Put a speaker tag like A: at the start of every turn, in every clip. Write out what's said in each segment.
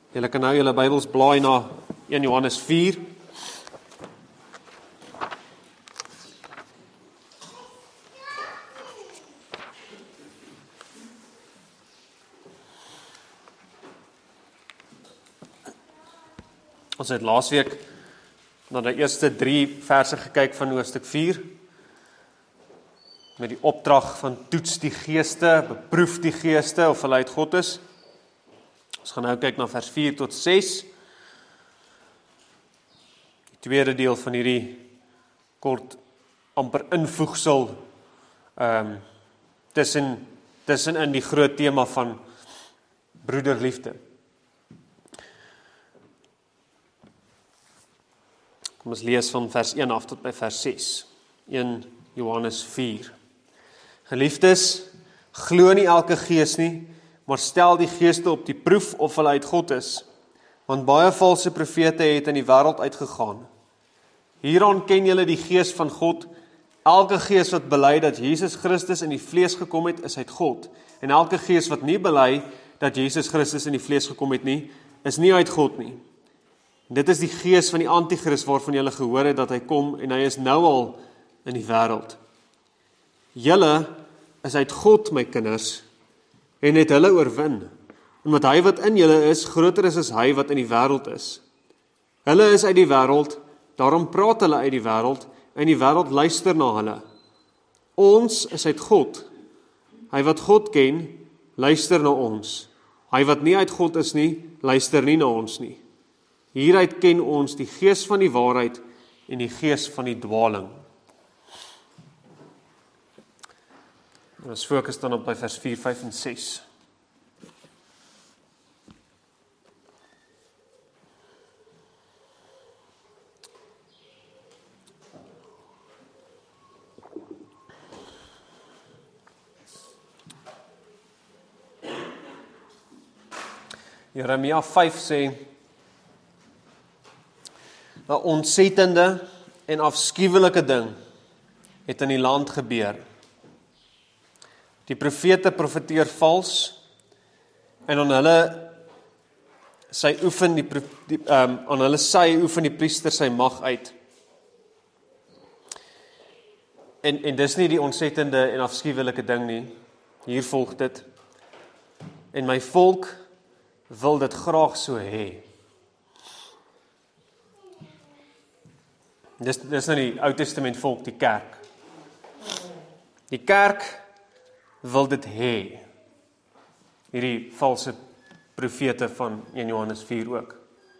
A: Julle kan nou julle Bybels blaai na 1 Johannes 4. Ons het laasweek na die eerste 3 verse gekyk van hoofstuk 4, met die opdrag van toets die geeste, beproef die geeste of hulle uit God is. Ons gaan nou kyk na vers 4 tot 6. Die tweede deel van hierdie kort amper invoegsel tussenin die groot tema van broederliefde. Kom ons lees van vers 1 af tot by vers 6. 1 Johannes 4. Geliefdes, glo nie elke gees nie, maar stel die geeste op die proef of hulle uit God is, want baie valse profete het in die wêreld uitgegaan. Hieraan ken julle die gees van God. Elke gees wat bely dat Jesus Christus in die vlees gekom het, is uit God. En elke gees wat nie bely dat Jesus Christus in die vlees gekom het nie, is nie uit God nie. Dit is die gees van die antichrist waarvan julle gehoor het dat hy kom en hy is nou al in die wêreld. Julle is uit God, my kinders, en het hulle oorwin, omdat hy wat in julle is, groter is as hy wat in die wêreld is. Hulle is uit die wêreld, daarom praat hulle uit die wêreld, en die wêreld luister na hulle. Ons is uit God. Hy wat God ken, luister na ons. Hy wat nie uit God is nie, luister nie na ons nie. Hieruit ken ons die gees van die waarheid en die gees van die dwaling. Ons fokus dan op by vers 4, 5 en 6. Jeremia 5 sê, 'n ontsettende en afskuwelike ding het in die land gebeur. Die profete profeteer vals en aan hulle oefen die priester sy mag uit. En dis nie die ontsettende en afskuwelike ding nie. Hier volg dit. En my volk wil dit graag so hê. Dis nou die Ou Testament volk, die kerk. Die kerk wil dit hê. Hierdie valse profete van 1 Johannes 4 ook.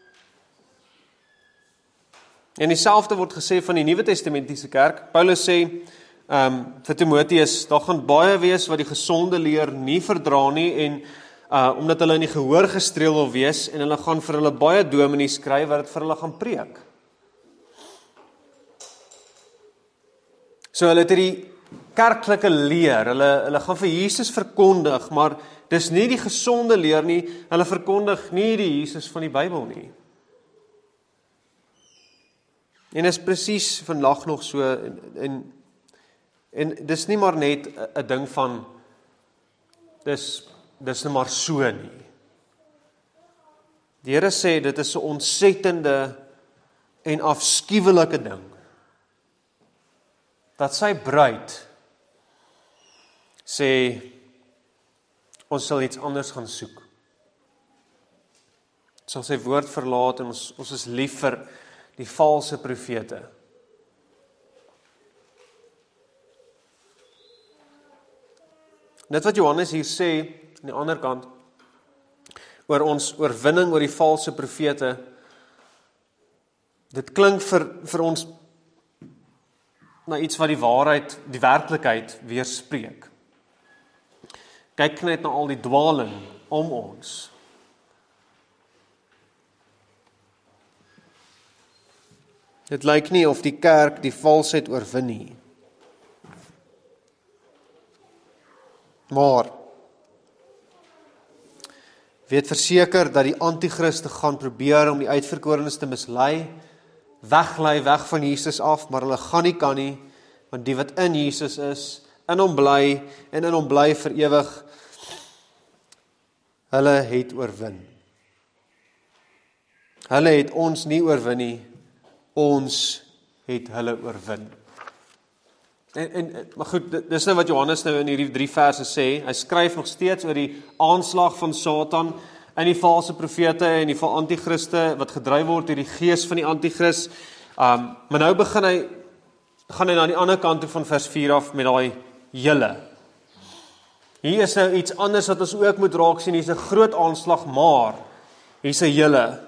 A: En dieselfde word gesê van die Nuwe Testamentiese kerk. Paulus sê vir Timoteus, daar gaan baie wees wat die gesonde leer nie verdra nie en omdat hulle in die gehoor gestreel wil wees en hulle gaan vir hulle baie dominees skryf wat dit vir hulle gaan preek. So hulle het hierdie kerklike leer, hulle gaan vir Jesus verkondig, maar dis nie die gesonde leer nie, hulle verkondig nie die Jesus van die Bybel nie. En is presies vandag nog so, en dis nie maar net 'n ding van, dis nie maar so nie. Die Here sê, dit is 'n ontsettende en afskuwelike ding, dat sy bruid sê, ons sal iets anders gaan soek. Ons sal sy woord verlaat en ons is lief vir die valse profete. Net wat Johannes hier sê, aan die ander kant, oor ons oorwinning oor die valse profete, dit klink vir ons na iets wat die waarheid, die werklikheid weerspreek. Kyk net na al die dwaling om ons. Dit lyk nie of die kerk die valsheid oorwin nie. Maar weet verseker dat die antichriste gaan probeer om die uitverkorenes te mislei, weglei weg van Jesus af, maar hulle gaan nie kan nie, want die wat in Jesus is, in hom bly en in hom bly vir ewig, hulle het oorwin. Hulle het ons nie oorwin nie, ons het hulle oorwin. Maar goed, dis nou wat Johannes nou in hierdie 3 verse sê. Hy skryf nog steeds oor die aanslag van Satan in die valse profete en die antichriste wat gedryf word deur die gees van die antichrist. Maar nou gaan hy na die ander kant toe van vers 4 af met daai julle. Hier is nou iets anders wat ons ook moet raak sien. Hier's 'n groot aanslag, maar hier's 'n julle.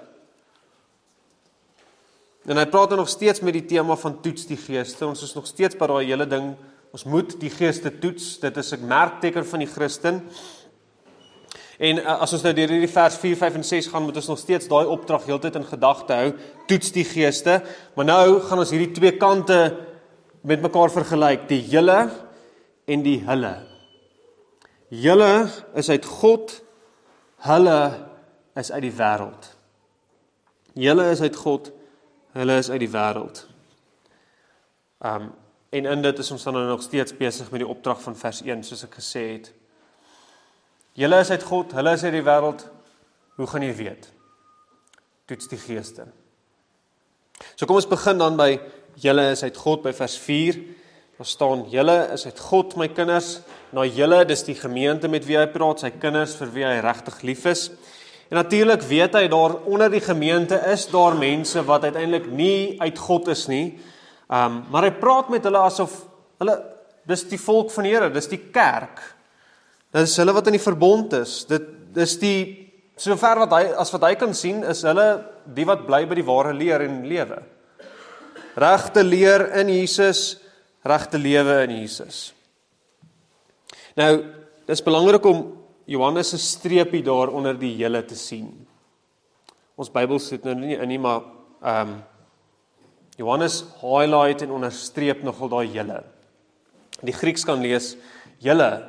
A: En hy praat nog steeds met die tema van toets die geeste. Ons is nog steeds by daai hele ding. Ons moet die geeste toets. Dit is 'n merkteken van die Christen. En as ons nou deur hierdie vers 4, 5 en 6 gaan, moet ons nog steeds daai opdrag heeltyd in gedagte hou. Toets die geeste. Maar nou gaan ons hierdie 2 kante met mekaar vergelyk. Die julle en die hulle. Julle is uit God. Hulle is uit die wêreld. Julle is uit God. Hulle is uit die wêreld. En in dit is ons dan nog steeds besig met die opdrag van vers 1, soos ek gesê het. Julle is uit God, hulle is uit die wêreld. Hoe gaan jy weet? Toets die geeste. So kom ons begin dan by julle is uit God by vers 4. Daar staan julle is uit God, my kinders. Nou julle, dis die gemeente met wie hy praat, sy kinders vir wie hy regtig lief is. En natuurlik weet hy daar onder die gemeente is daar mense wat uiteindelik nie uit God is nie. Maar hy praat met hulle asof hulle dis die volk van die Here, dis die kerk. Dis hulle wat in die verbond is. Dit is die sover wat hy kan sien, is hulle die wat bly by die ware leer en lewe. Regte leer in Jesus, regte lewe in Jesus. Nou, dis belangrik om Johannes se streepie daar onder die julle te sien. Ons Bybel sit nou nie in nie, maar Johannes highlight en onderstreep nogal daai julle. Die Grieks kan lees julle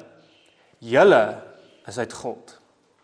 A: is uit God.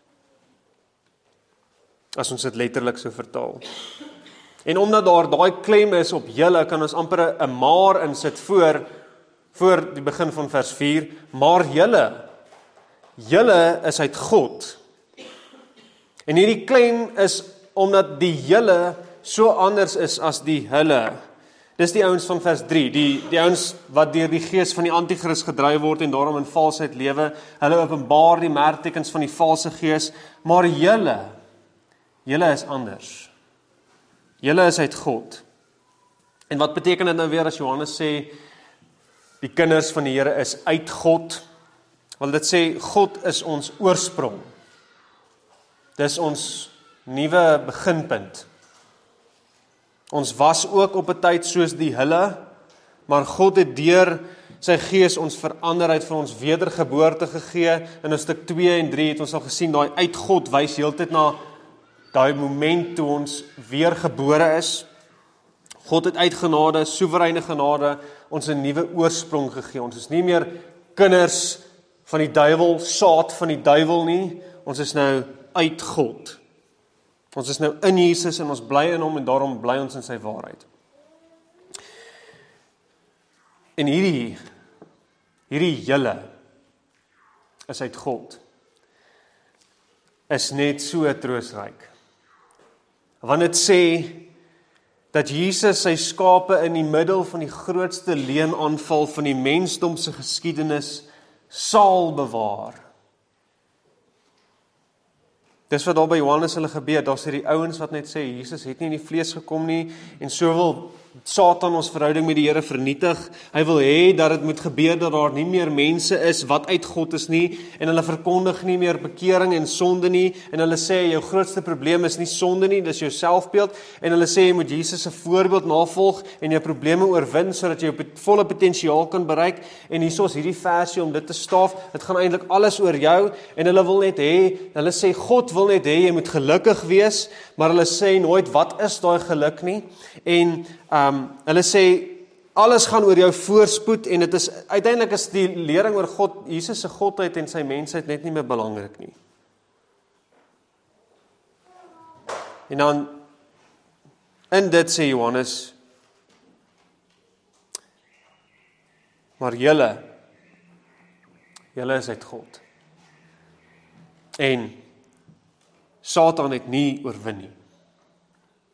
A: As ons dit letterlik so vertaal. En omdat daar daai klem is op julle, kan ons amper 'n maar insit voor die begin van vers 4, maar julle is uit God. En hierdie klem is omdat die julle so anders is as die hulle. Dis die ouens van vers 3, die ouens wat deur die gees van die antichrist gedryf word en daarom in valsheid lewe. Hulle openbaar die merktekens van die valse gees, maar julle is anders. Julle is uit God. En wat beteken dit nou weer as Johannes sê die kinders van die Here is uit God? Want dit sê God is ons oorsprong. Dis ons nuwe beginpunt. Ons was ook op 'n tyd soos die hulle, maar God het deur sy gees ons verander, uit vir ons wedergeboorte gegee. In stuk 2 en 3 het ons al gesien, daai uit God wys heeltyd na daai moment toe ons weer gebore is. God het uit genade, soewereine genade, ons 'n nuwe oorsprong gegee. Ons is nie meer kinders van die duiwel, saad van die duiwel nie. Ons is nou uit God. Ons is nou in Jesus en ons bly in hom en daarom bly ons in sy waarheid. En hierdie julle is uit God. Is net so troostryk. Want dit sê dat Jesus sy skape in die middel van die grootste leenaanval van die mensdom se geskiedenis sal bewaar. Dis wat daar by Johannes hulle gebeur. Daar sê die ouens wat net sê Jesus het nie in die vlees gekom nie en so wil Satan ons verhouding met die Here vernietig. Hy wil hê dat dit moet gebeur dat daar nie meer mense is wat uit God is nie en hulle verkondig nie meer bekering en sonde nie en hulle sê jou grootste probleem is nie sonde nie, dis jou selfbeeld en hulle sê jy moet Jesus se voorbeeld navolg en jou probleme oorwin sodat jy jou volle potensiaal kan bereik en hierso is hierdie versie om dit te staaf. Dit gaan eintlik alles oor jou en hulle wil net hê, hulle sê God wil net hê jy moet gelukkig wees, maar hulle sê nooit wat is daai geluk nie en hulle sê alles gaan oor jou voorspoed en dit is uiteindelik is die lering oor God, Jesus se godheid en sy mensheid net nie meer belangrik nie. En dan in dit sê Johannes, maar julle is uit God. En Satan het nie oorwin nie.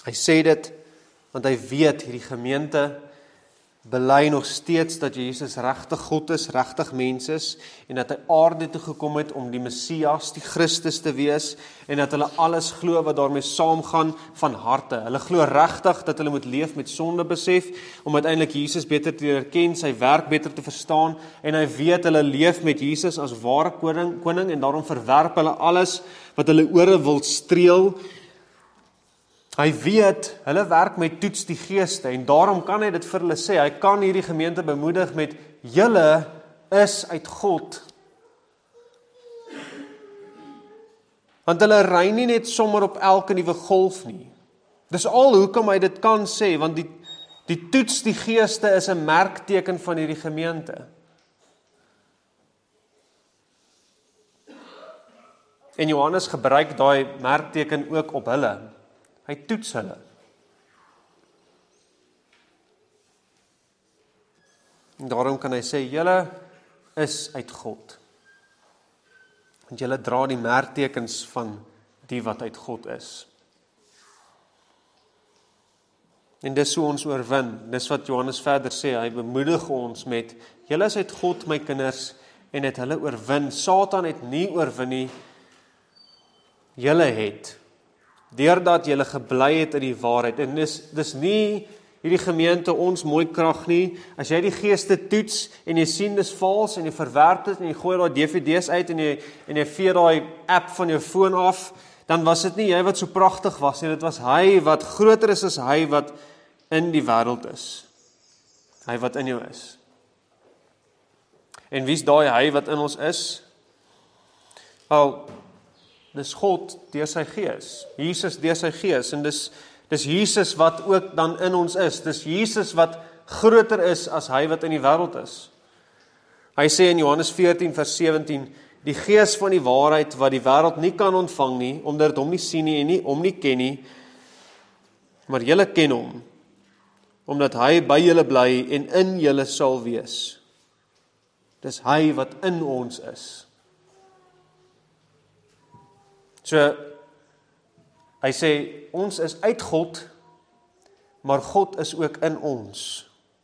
A: Hy sê dit, want hy weet hierdie gemeente bely nog steeds dat Jesus regtig God is, regtig mens is, en dat hy aarde toe gekom het om die Messias, die Christus te wees, en dat hulle alles glo wat daarmee saamgaan van harte. Hulle glo regtig dat hulle moet leef met sonde besef, om uiteindelik Jesus beter te leer ken, sy werk beter te verstaan, en hy weet hulle leef met Jesus as ware koning, en daarom verwerp hulle alles wat hulle ore wil streel. Hy weet, hulle werk met toets die geeste, en daarom kan hy dit vir hulle sê, hy kan hierdie gemeente bemoedig met, julle is uit God. Want hulle ry nie net sommer op elke nuwe golf nie. Dis al hoekom hy dit kan sê, want die toets die geeste is 'n merkteken van hierdie gemeente. En Johannes gebruik daai merkteken ook op hulle. Hy toets hulle. En daarom kan hy sê, julle is uit God. Want julle dra die merktekens van die wat uit God is. En dis hoe ons oorwin. Dis wat Johannes verder sê, hy bemoedig ons met, julle is uit God, my kinders, en het hulle oorwin. Satan het nie oorwin nie, julle het. Deurdat julle gebly het in die waarheid. En dis nie hierdie gemeente ons mooi krag nie. As jy die geeste toets en jy sien dis vals en jy verwerp dit en jy gooi daai DVD's uit en jy vee daai app van jou foon af, dan was dit nie jy wat so pragtig was nie, dit was hy wat groter is as hy wat in die wêreld is. Hy wat in jou is. En wie's daai hy wat in ons is? Wel, dis God deur sy gees, Jesus deur sy gees, en dis Jesus wat ook dan in ons is, dis Jesus wat groter is as hy wat in die wêreld is. Hy sê in Johannes 14 vers 17, die gees van die waarheid wat die wêreld nie kan ontvang nie, omdat dit hom nie sien nie en nie hom nie ken nie, maar julle ken hom, omdat hy by julle bly en in julle sal wees. Dis hy wat in ons is. So, hy sê, ons is uit God, maar God is ook in ons.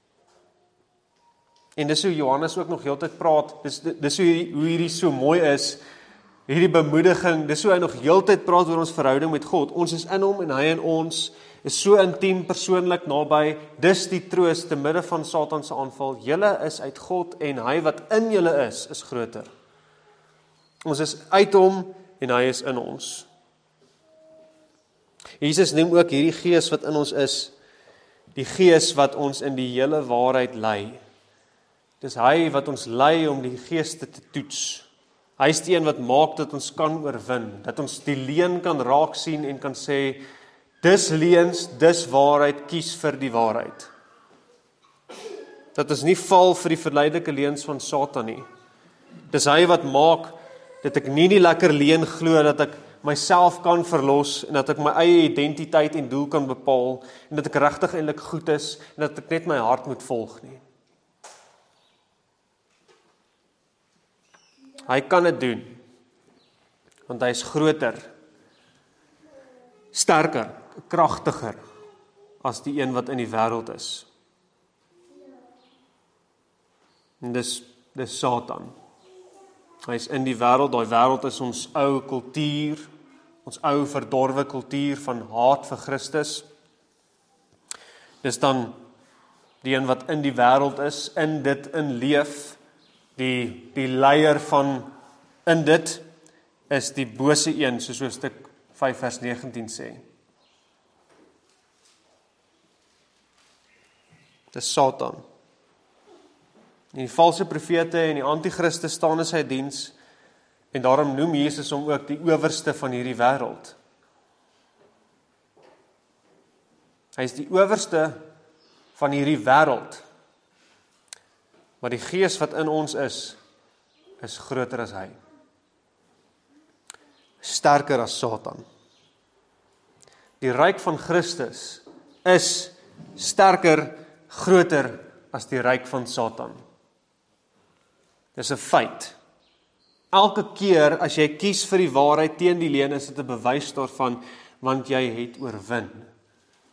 A: En dis hoe Johannes ook nog heeltyd praat, dis hoe hierdie so mooi is, hierdie bemoediging, dis hoe hy nog heeltyd praat oor ons verhouding met God. Ons is in hom en hy in ons, is so intiem, persoonlik naby, dis die troos te midde van Satan se aanval. Julle is uit God en hy wat in julle is groter. Ons is uit hom en hy is in ons. Jesus noem ook hierdie gees wat in ons is, die gees wat ons in die hele waarheid lei. Dis hy wat ons lei om die geeste te toets. Hy is die een wat maak dat ons kan oorwin, dat ons die leuen kan raak sien en kan sê, dis leuns, dis waarheid, kies vir die waarheid. Dat ons nie val vir die verleidelike leuns van Satan nie. Dis hy wat maak dat ek nie die lekker leuen glo dat ek myself kan verlos en dat ek my eie identiteit en doel kan bepaal en dat ek regtig eintlik goed is en dat ek net my hart moet volg nie. Hy kan dit doen, want hy is groter, sterker, kragtiger as die een wat in die wêreld is. En dis Satan. Hy is in die wêreld, daai wêreld is ons ou kultuur, ons ou verdorwe kultuur van haat vir Christus. Dis dan die een wat in die wêreld is, in dit in leef, die leier van in dit is die bose een, soos hoofstuk 5 vers 19 sê. Dis Satan. En die valse profete en die antichriste staan in sy diens, en daarom noem Jesus hom ook die owerste van hierdie wêreld. Hy is die owerste van hierdie wêreld, maar die gees wat in ons is groter as hy. Sterker as Satan. Die ryk van Christus is sterker, groter as die ryk van Satan. Dis 'n feit. Elke keer as jy kies vir die waarheid teen die leuen, is dit 'n bewys daarvan, want jy het oorwin.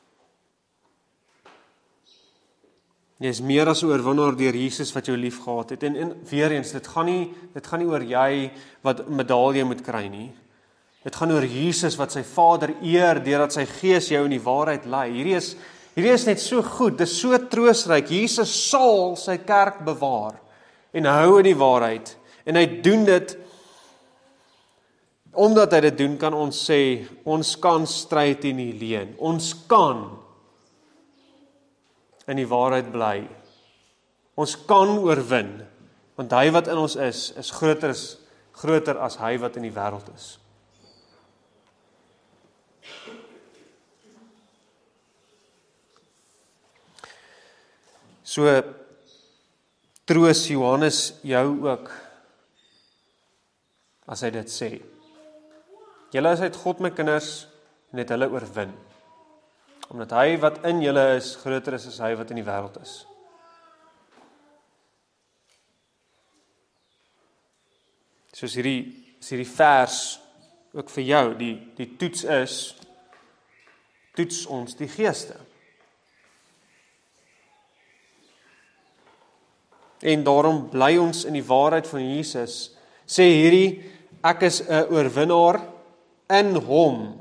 A: Jy is meer as 'n oorwinnaar deur Jesus wat jou liefgehad het. En weer eens, dit gaan nie oor jy wat medalje moet kry nie. Dit gaan oor Jesus wat sy Vader eer deurdat sy Gees jou in die waarheid lei. Hierdie is net so goed, dit is so troostryk. Jesus sal sy kerk bewaar en hou in die waarheid. En hy doen dit, omdat hy dit doen, kan ons sê, ons kan stry teen die leuen. Ons kan in die waarheid bly. Ons kan oorwin, want hy wat in ons is groter as hy wat in die wêreld is. So troos Johannes jou ook as hy dit sê. Julle is uit God my kinders en het hulle oorwin. Omdat hy wat in julle is groter is as hy wat in die wêreld is. Soos hierdie vers ook vir jou, die toets is, toets ons die geeste. En daarom bly ons in die waarheid van Jesus, sê hierdie, ek is 'n oorwinnaar in hom.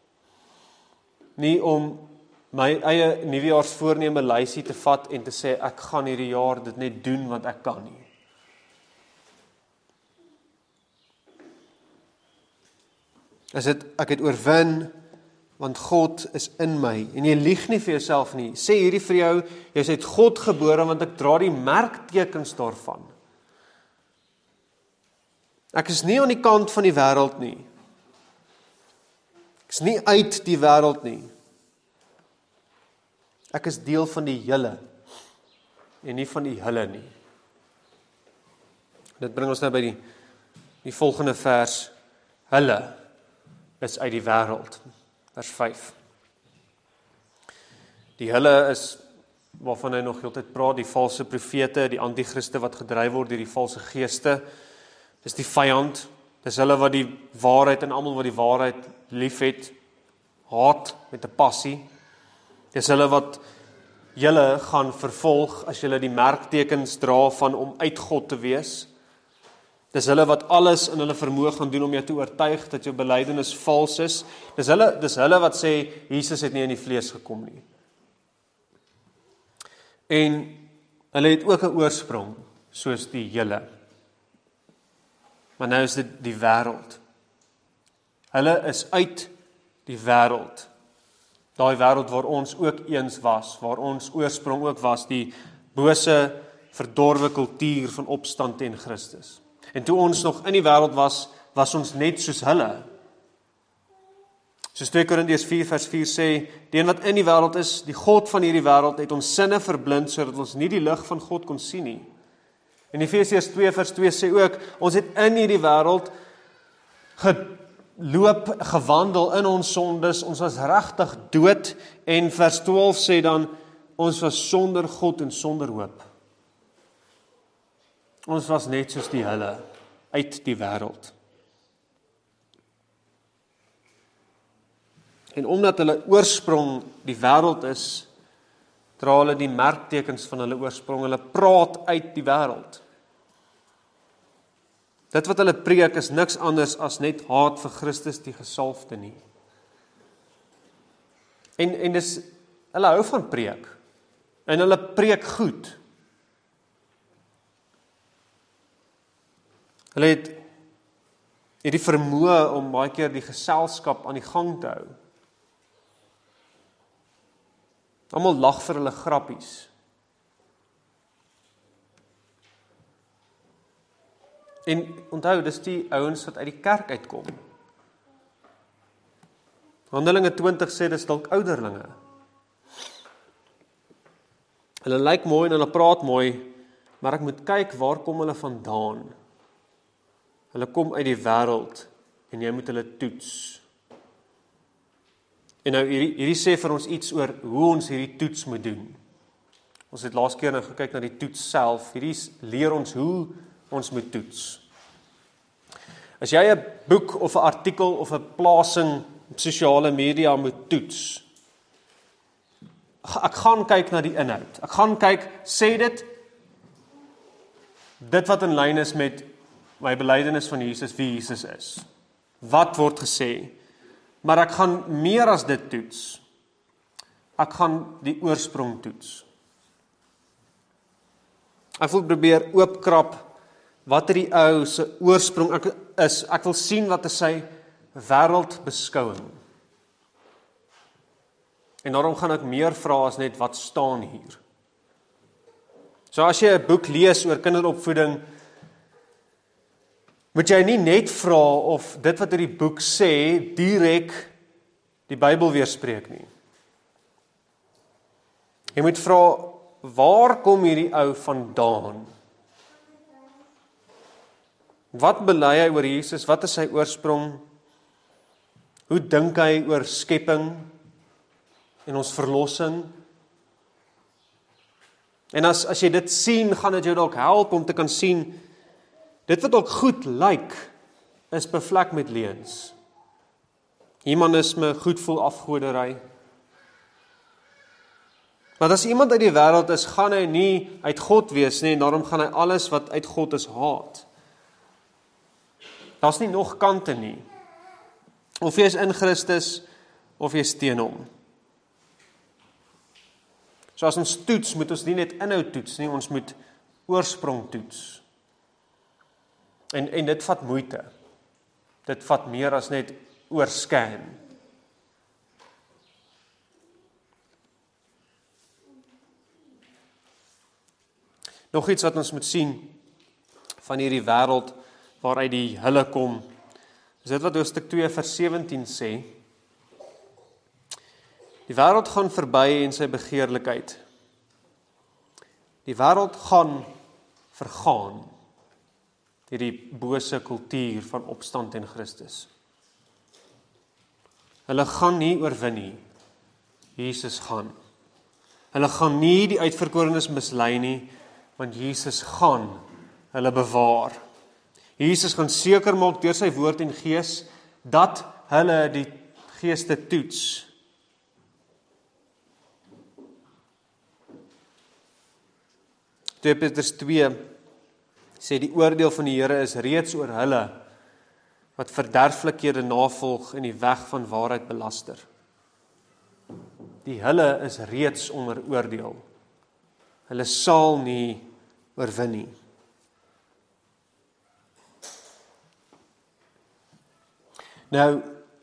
A: Nie om my eie nuwejaarsvoorneme lysie te vat en te sê, ek gaan hierdie jaar dit net doen want ek kan nie. Ek het oorwin, want God is in my, en jy lieg nie vir jouself nie. Sê hierdie vir jou, jy is uit God gebore, want ek dra die merktekens daarvan. Ek is nie aan die kant van die wêreld nie. Ek is nie uit die wêreld nie. Ek is deel van die hele, en nie van die hulle nie. Dit bring ons nou by die volgende vers. Hulle is uit die wêreld. Vers 5. Die hulle is, waarvan hy nog heeltyd praat, die valse profete, die antichriste wat gedryf word deur die valse geeste. Dis die vyand, dis hulle wat die waarheid en almal wat die waarheid liefhet, haat met 'n passie. Dis hulle wat julle gaan vervolg as julle die merktekens dra van om uit God te wees. Dis hulle wat alles in hulle vermoë gaan doen om jou te oortuig dat jou belydenis vals is. Dis hulle wat sê Jesus het nie in die vlees gekom nie. En hulle het ook 'n oorsprong soos die julle. Maar nou is dit die wêreld. Hulle is uit die wêreld. Daai wêreld waar ons ook eens was, waar ons oorsprong ook was, die bose, verdorwe kultuur van opstand teen Christus. En toe ons nog in die wêreld was, was ons net soos hulle. Soos 2 Korintiërs 4 vers 4 sê, die een wat in die wêreld is, die God van hierdie wêreld, het ons sinne verblind, sodat ons nie die lig van God kon sien nie. En Efesiërs 2 vers 2 sê ook, ons het in hierdie wêreld geloop, gewandel in ons sondes, ons was regtig dood, en vers 12 sê dan, ons was sonder God en sonder hoop. Ons was net soos die hulle, uit die wêreld. En omdat hulle oorsprong die wêreld is, dra hulle die merktekens van hulle oorsprong, hulle praat uit die wêreld. Dit wat hulle preek is niks anders as net haat vir Christus die gesalfde nie. En dis, hulle hou van preek, en hulle preek goed. Hulle het die vermoë om baie keer die geselskap aan die gang te hou. Almal lag vir hulle grappies. En onthou, dis die ouens wat uit die kerk uitkom. Handelinge 20 sê dis dalk ouderlinge. Hulle lyk mooi en hulle praat mooi, maar ek moet kyk waar kom hulle vandaan. Hulle kom uit die wêreld en jy moet hulle toets. En nou hierdie sê vir ons iets oor hoe ons hierdie toets moet doen. Ons het laas keer nou gekyk na die toets self. Hierdie leer ons hoe ons moet toets. As jy 'n boek of 'n artikel of 'n plasing op sosiale media moet toets, ek gaan kyk na die inhoud. Ek gaan kyk, sê dit wat in lyn is met my belydenis van Jesus, wie Jesus is. Wat word gesê? Maar ek gaan meer as dit toets. Ek gaan die oorsprong toets. Ek wil probeer oopkrap wat die ou se oorsprong is. Ek wil sien wat is sy wêreldbeskouing. En daarom gaan ek meer vra as net wat staan hier. So as jy 'n boek lees oor kinderopvoeding, moet jy nie net vra of dit wat hierdie boek sê direk die Bybel weerspreek nie. Jy moet vra, waar kom hierdie ou vandaan? Wat bely hy oor Jesus? Wat is sy oorsprong? Hoe dink hy oor skepping en ons verlossing? En as jy dit sien, gaan dit jou dalk help om te kan sien, dit wat ook goed lyk, is bevlek met leuns. Humanisme, goedvoel afgoderry. Maar as iemand uit die wêreld is, gaan hy nie uit God wees nie, en daarom gaan hy alles wat uit God is haat. Daar's nie nog kante nie. Of jy is in Christus, of jy is teen hom. So as ons toets, moet ons nie net inhoud toets nie, ons moet oorsprong toets. En dit vat moeite. Dit vat meer as net oorscan. Nog iets wat ons moet sien van hierdie wêreld waaruit die hulle kom, is dit wat hoofstuk 2 vers 17 sê. Die wêreld gaan verby en sy begeerlikheid. Die wêreld gaan vergaan. Hierdie bose kultuur van opstand teen Christus. Hulle gaan nie oorwin nie. Jesus gaan. Hulle gaan nie die uitverkorenes mislei nie, want Jesus gaan hulle bewaar. Jesus gaan seker maak deur sy woord en gees dat hulle die geeste toets. Petrus 2 sê die oordeel van die Here is reeds oor hulle wat verderflikhede navolg en die weg van waarheid belaster. Die hulle is reeds onder oordeel. Hulle sal nie oorwin nie. Nou,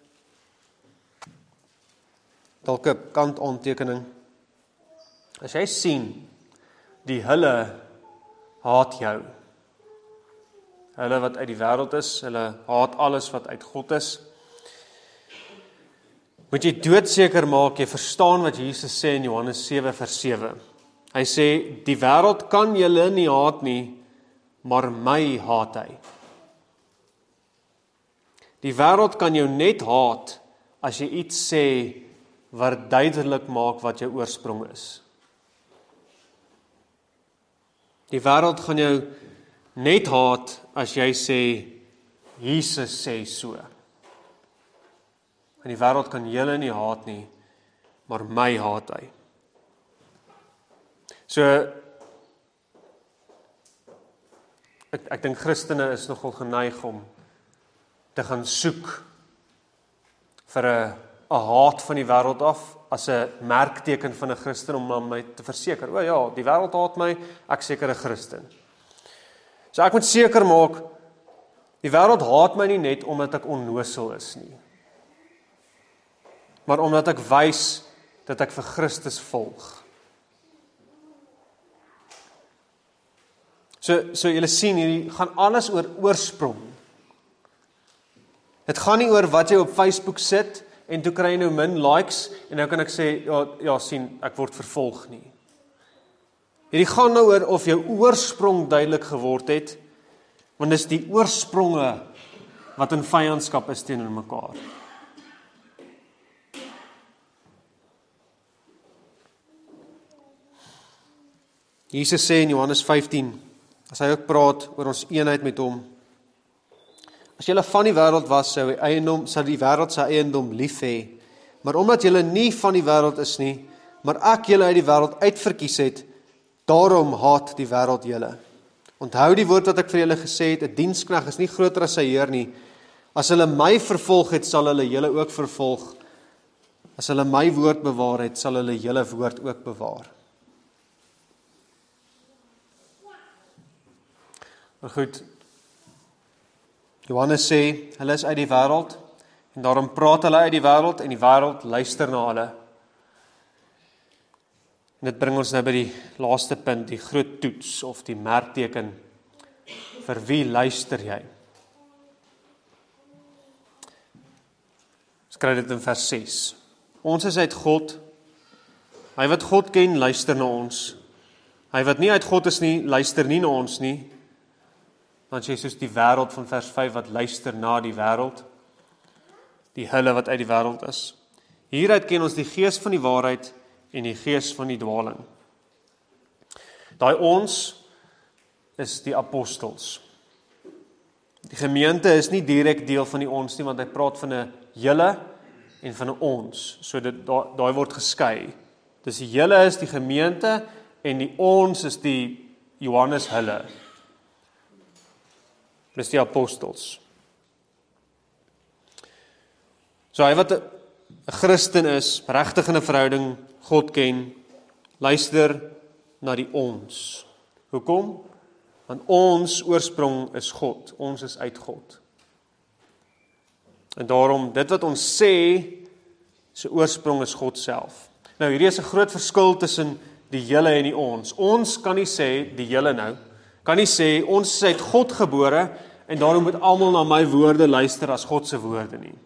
A: dalk 'n kantaantekening. As jy sien, die hulle haat jou. Hulle wat uit die wêreld is, hulle haat alles wat uit God is. Moet jy doodseker maak, jy verstaan wat Jesus sê in Johannes 7 vers 7. Hy sê, die wêreld kan julle nie haat nie, maar my haat hy. Die wêreld kan jou net haat as jy iets sê wat duidelik maak wat jou oorsprong is. Die wêreld gaan jou net haat as jy sê, Jesus sê so. En die wêreld kan julle nie haat nie, maar my haat hy. So, ek dink Christene is nogal geneig om te gaan soek vir 'n haat van die wêreld af, as 'n merkteken van 'n Christen om aan my te verseker, o ja, die wêreld haat my, ek seker 'n Christen. So ek moet seker maak, die wêreld haat my nie net omdat ek onnosel is nie, maar omdat ek wys dat ek vir Christus volg. So julle sien, hierdie gaan alles oor oorsprong. Dit gaan nie oor wat jy op Facebook sit, en toe kry jy nou min likes, en nou kan ek sê, ja sien, ek word vervolg nie. Hierdie gaan nou oor of jou oorsprong duidelik geword het, want dis die oorspronge wat in vyandskap is teenoor mekaar. Jesus sê in Johannes 15, as hy ook praat oor ons eenheid met hom, as julle van die wêreld was, sou die wêreld sy eiendom lief hê, maar omdat julle nie van die wêreld is nie, maar ek julle uit die wêreld uitverkies het, daarom haat die wêreld julle. Onthou die woord wat ek vir julle gesê het, 'n diensknegt is nie groter as sy heer nie. As hulle my vervolg het, sal hulle julle ook vervolg. As hulle my woord bewaar het, sal hulle julle woord ook bewaar. Maar goed, Johannes sê, hulle is uit die wêreld, en daarom praat hulle uit die wêreld, en die wêreld luister na hulle. En dit bring ons nou by die laaste punt, die groot toets, of die merkteken, vir wie luister jy? Skryf dit in vers 6. Ons is uit God, hy wat God ken, luister na ons. Hy wat nie uit God is nie, luister nie na ons nie. Dan sê soos die wêreld van vers 5 wat luister na die wêreld, die hulle wat uit die wêreld is. Hieruit ken ons die gees van die waarheid en die gees van die dwaling. Daai ons is die apostels. Die gemeente is nie direk deel van die ons nie, want hy praat van 'n julle en van 'n ons. So daai word geskei. Dis die julle is die gemeente en die ons is die Johannes hulle. Dis die apostels. So hy wat 'n Christen is, regtig in 'n verhouding God ken, luister na die ons. Hoekom? Want ons oorsprong is God. Ons is uit God. En daarom, dit wat ons sê, sy oorsprong is God self. Nou, hierdie is 'n groot verskil tussen die julle en die ons. Ons kan nie sê, die julle nou, kan nie sê, ons is uit God gebore, en daarom moet almal na my woorde luister as God se woorde nie.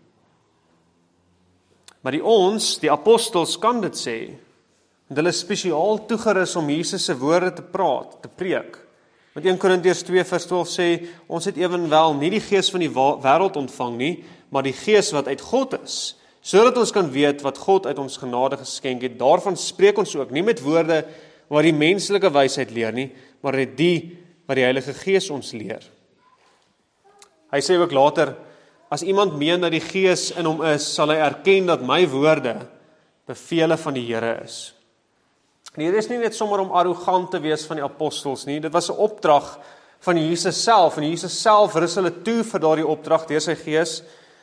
A: Maar die ons, die apostels, kan dit sê, want hulle is spesiaal toegerus om Jesus se woorde te praat, te preek. Want 1 Korintiërs 2 vers 12 sê, ons het ewenwel nie die gees van die wêreld ontvang nie, maar die gees wat uit God is, sodat ons kan weet wat God uit ons genade geskenk het. Daarvan spreek ons ook, nie met woorde wat die menslike wysheid leer nie, maar met die wat die Heilige Gees ons leer. Hy sê ook later, as iemand meen dat die Gees in hom is, sal hy erken dat my woorde bevele van die Here is. En hier is nie net sommer om arrogant te wees van die apostels nie, dit was 'n opdrag van Jesus self, en Jesus self rus hulle toe vir daardie opdrag deur sy Gees.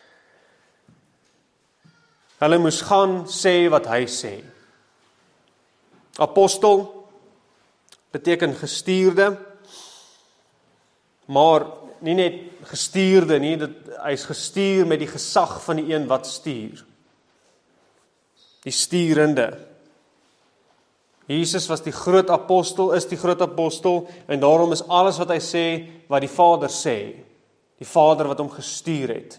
A: Hulle moes gaan sê wat hy sê. Apostel beteken gestuurde, maar nie net gestuurde nie, hy is gestuur met die gesag van die een wat stuur. Die sturende. Jesus was die groot apostel, is die groot apostel, en daarom is alles wat hy sê, wat die Vader sê. Die Vader wat hom gestuur het.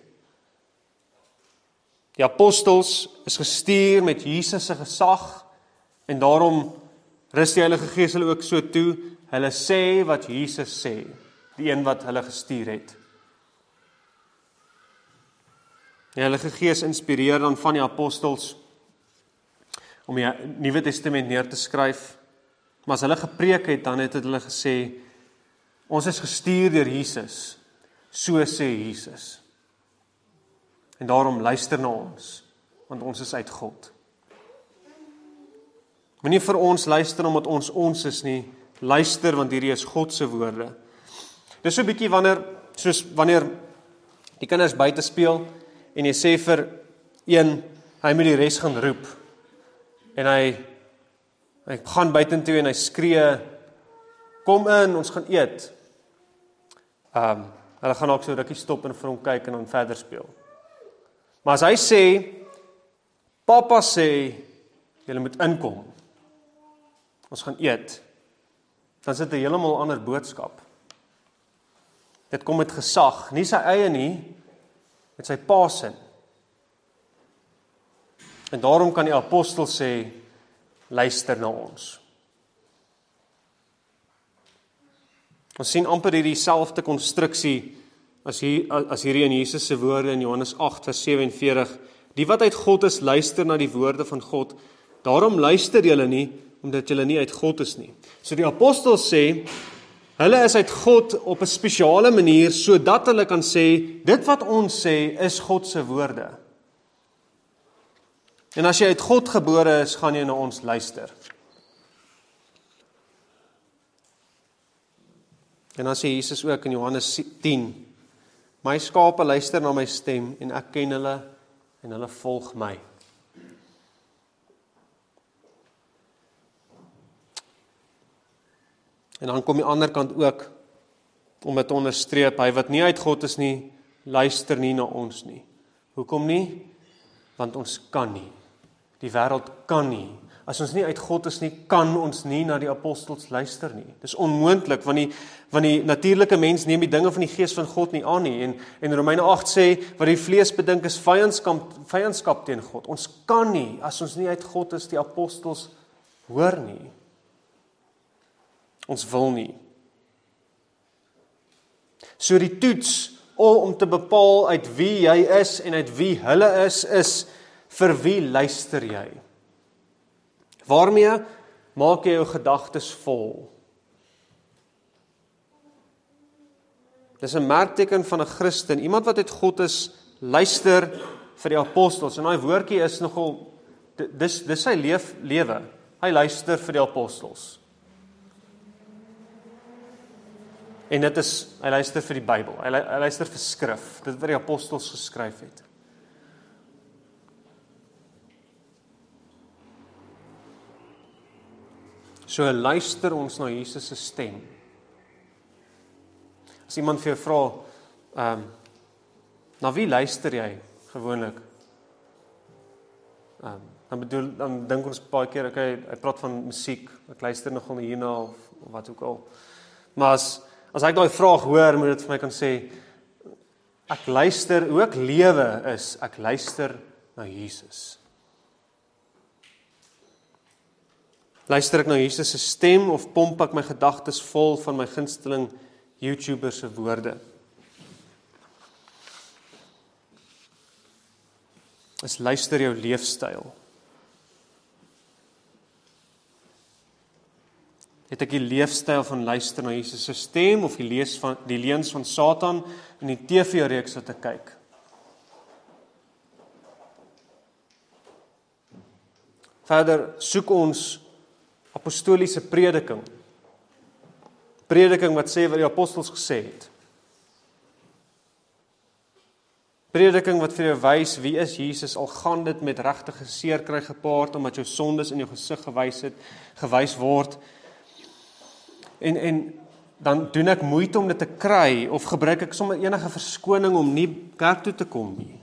A: Die apostels is gestuur met Jesus se gesag, en daarom rus die Heilige Gees hulle ook so toe, hulle sê wat Jesus sê, die een wat hulle gestuur het. Die Heilige Gees inspireer dan van die apostels om die Nuwe Testament neer te skryf, maar as hulle gepreek het, dan het hulle gesê, ons is gestuur deur Jesus, so sê Jesus. En daarom luister na ons, want ons is uit God. Moenie vir ons luister omdat ons is nie, luister want hierdie is God se woorde. Dis so 'n bietjie wanneer die kinders buite speel en jy sê vir een, hy moet die res gaan roep. En hy gaan buitentoe en hy skree, kom in, ons gaan eet. Hulle gaan ook so rukkie stop en vir hom kyk en dan verder speel. Maar as hy sê, Papa sê, julle moet inkom, ons gaan eet, dan is dit 'n heeltemal ander boodskap. Dit kom met gesag, nie sy eie nie, met sy Pa se. En daarom kan die apostel sê, luister na ons. Ons sien amper hierdie selfde konstruksie as hierdie in Jesus se woorde in Johannes 8 vers 47. Die wat uit God is, luister na die woorde van God. Daarom luister julle nie, omdat julle nie uit God is nie. So die apostel sê, hulle is uit God op 'n spesiale manier, sodat hulle kan sê, dit wat ons sê, is God se woorde. En as jy uit God gebore is, gaan jy na ons luister. En dan sê Jesus ook in Johannes 10, my skape luister na my stem, en ek ken hulle, en hulle volg my. En dan kom die ander kant ook, om dit te onderstreep, hy wat nie uit God is nie, luister nie na ons nie. Hoekom nie? Want ons kan nie. Die wêreld kan nie. As ons nie uit God is nie, kan ons nie na die apostels luister nie. Dis onmoontlik, want die natuurlike mens neem die dinge van die gees van God nie aan nie. En Romeine 8 sê, wat die vlees bedink is vyandskap teen God. Ons kan nie, as ons nie uit God is, die apostels hoor nie. Ons wil nie. So die toets om te bepaal uit wie jy is en uit wie hulle is vir wie luister jy? Waarmee maak jy jou gedagtes vol? Dis 'n merkteken van 'n Christen, iemand wat uit God is, luister vir die apostels. En daai woordjie is nogal, dis sy lewe. Hy luister vir die apostels. En dit is, hy luister vir die Bybel, hy luister vir skrif, dit wat die apostels geskryf het. So luister ons na Jesus se stem. As iemand vir jou vra, na wie luister jy gewoonlik? Dan dink ons baie keer, okay, hy praat van musiek, ek luister nogal hierna of wat ook al. Maar as ek daai vraag hoor, moet dit vir my kan sê, ek luister, hoe ek lewe is, ek luister na Jesus. Luister ek na Jesus se stem of pomp ek my gedagtes vol van my gunsteling YouTuber se woorde? Is luister jou leefstyl? Het ek die leefstyl van luister na Jesus se stem of die leuns van Satan in die TV-reeks wat ek kyk? Verder soek ons apostoliese prediking. Prediking wat sê wat die apostels gesê het. Prediking wat vir jou wys wie is Jesus, al gaan dit met regtige seer kry gepaard omdat jou sondes in jou gesig gewys word. En dan doen ek moeite om dit te kry of gebruik ek sommer enige verskoning om nie kerk toe te kom nie.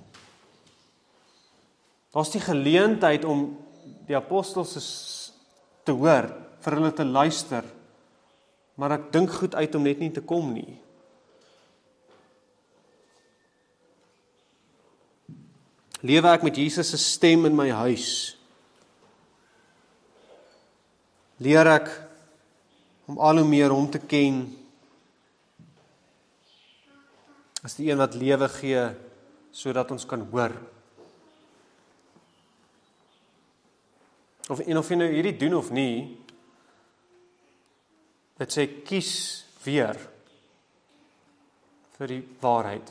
A: Daar's die geleentheid om die apostels te hoor, vir hulle te luister, maar ek dink goed uit om net nie te kom nie. Lewe ek met Jesus se stem in my huis? Leer ek om al hoe meer hom te ken as die een wat lewe gee, sodat ons kan hoor? Of jy nou hierdie doen of nie, dit sê kies weer vir die waarheid.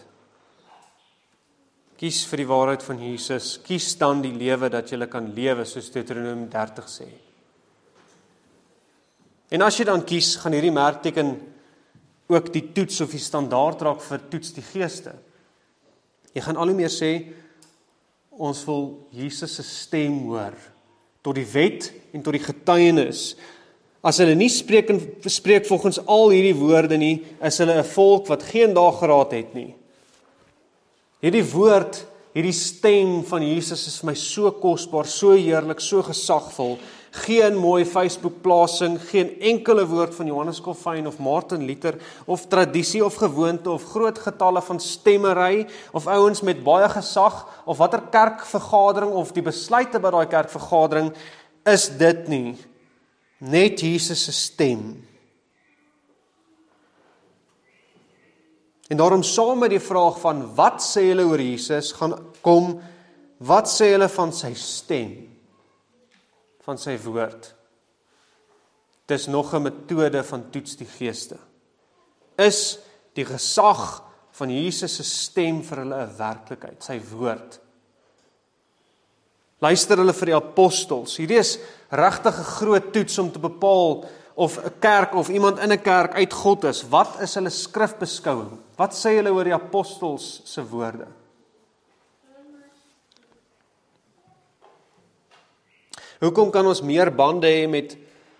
A: Kies vir die waarheid van Jesus, kies dan die lewe dat jy kan lewe, soos Deuteronomium 30 sê. En as jy dan kies, gaan hierdie merkteken ook die toets of die standaard raak vir toets die geeste. Jy gaan al hoe meer sê, ons wil Jesus se stem hoor, tot die wet en tot die getuienis. As hulle nie spreek volgens al hierdie woorde nie, is hulle 'n volk wat geen dageraad het nie. Hierdie woord, hierdie stem van Jesus is vir my so kosbaar, so heerlik, so gesagvol. Geen mooi Facebook-plasing, geen enkele woord van Johannes Calvin of Martin Luther, of tradisie of gewoonte, of groot getalle van stemmery, of ouens met baie gesag, of watter kerkvergadering, of die besluite by daai kerkvergadering, is dit nie. Net Jesus se stem. En daarom saam met die vraag van wat sê hulle oor Jesus, gaan kom, wat sê hulle van sy stem? Van sy woord. Dis nog 'n metode van toets die geeste. Is die gesag van Jesus se stem vir hulle 'n werklikheid, sy woord? Luister hulle vir die apostels. Hierdie is regtig 'n groot toets om te bepaal of 'n kerk of iemand in 'n kerk uit God is. Wat is hulle skrifbeskouing? Wat sê hulle oor die apostels se woorde? Hoekom kan ons meer bande hê met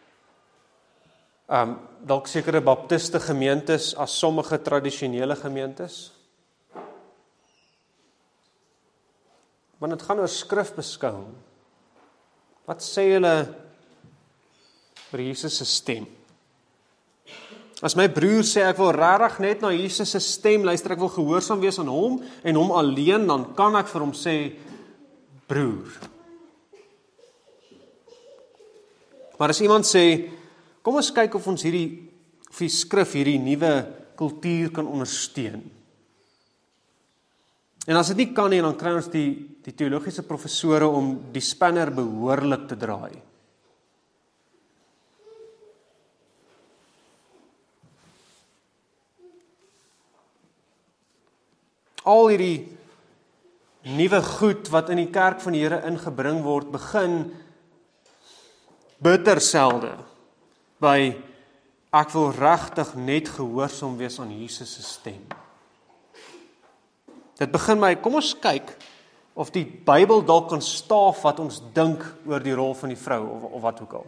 A: dalk sekere baptiste gemeentes as sommige tradisionele gemeentes? Want dit gaan oor skrifbeskouing. Wat sê hulle oor Jesus se stem? As my broer sê ek wil regtig net na Jesus se stem luister, ek wil gehoorsaam wees aan hom en hom alleen, dan kan ek vir hom sê, broer. Maar as iemand sê, kom ons kyk of ons die skrif hierdie nuwe kultuur kan ondersteun. En as dit nie kan nie, dan kry ons die teologiese professore om die spanner behoorlik te draai. Al hierdie nuwe goed wat in die kerk van die Here ingebring word, begin bitter selde by ek wil regtig net gehoorsaam wees aan Jesus se stem. Dit begin by, kom ons kyk of die Bybel dalk kan staaf wat ons dink oor die rol van die vrou of wat ook al.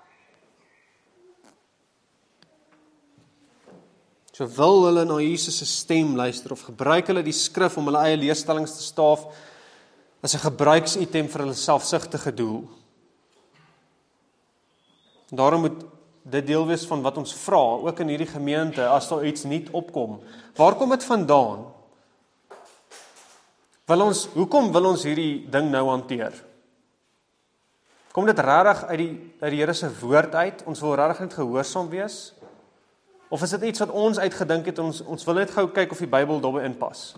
A: So wil hulle na Jesus se stem luister of gebruik hulle die skrif om hulle eie leerstellings te staaf as 'n gebruiksitem vir hulle selfsugtige doel. Daarom moet dit deel wees van wat ons vra, ook in hierdie gemeente, as daar iets nuut opkom. Waar kom dit vandaan? Hoekom wil ons hierdie ding nou hanteer? Kom dit regtig uit die Here se woord uit? Ons wil regtig net gehoorsaam wees? Of is dit iets wat ons uitgedink het, ons wil net gou kyk of die Bybel daarby inpas?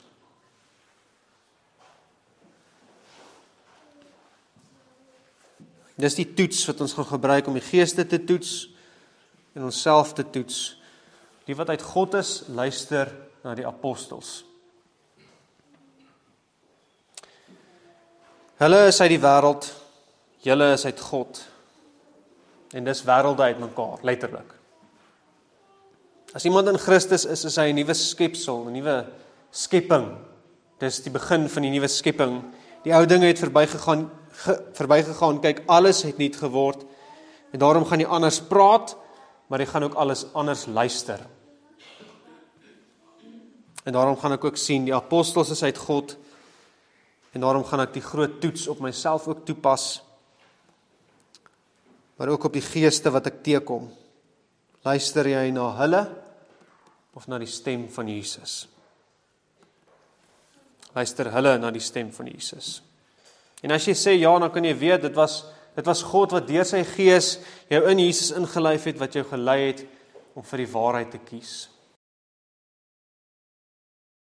A: Dis die toets wat ons gaan gebruik om die geeste te toets en onsself te toets. Die wat uit God is, luister na die apostels. Hulle is uit die wêreld, julle is uit God. En dis wêrelde uit mekaar, letterlik. As iemand in Christus is hy 'n nuwe skepsel, 'n nuwe skepping. Dis die begin van die nuwe skepping. Die ou dinge het verbygegaan, kyk, alles het nuut geword. En daarom gaan jy anders praat, maar jy gaan ook alles anders luister. En daarom gaan ek ook sien, die apostels is uit God, en daarom gaan ek die groot toets op myself ook toepas, maar ook op die geeste wat ek teekom. Luister jy na hulle, of na die stem van Jesus? Luister hulle na die stem van Jesus. En as jy sê ja, dan kan jy weet, dit was God wat deur sy gees jou in Jesus ingelyf het, wat jou gelei het om vir die waarheid te kies.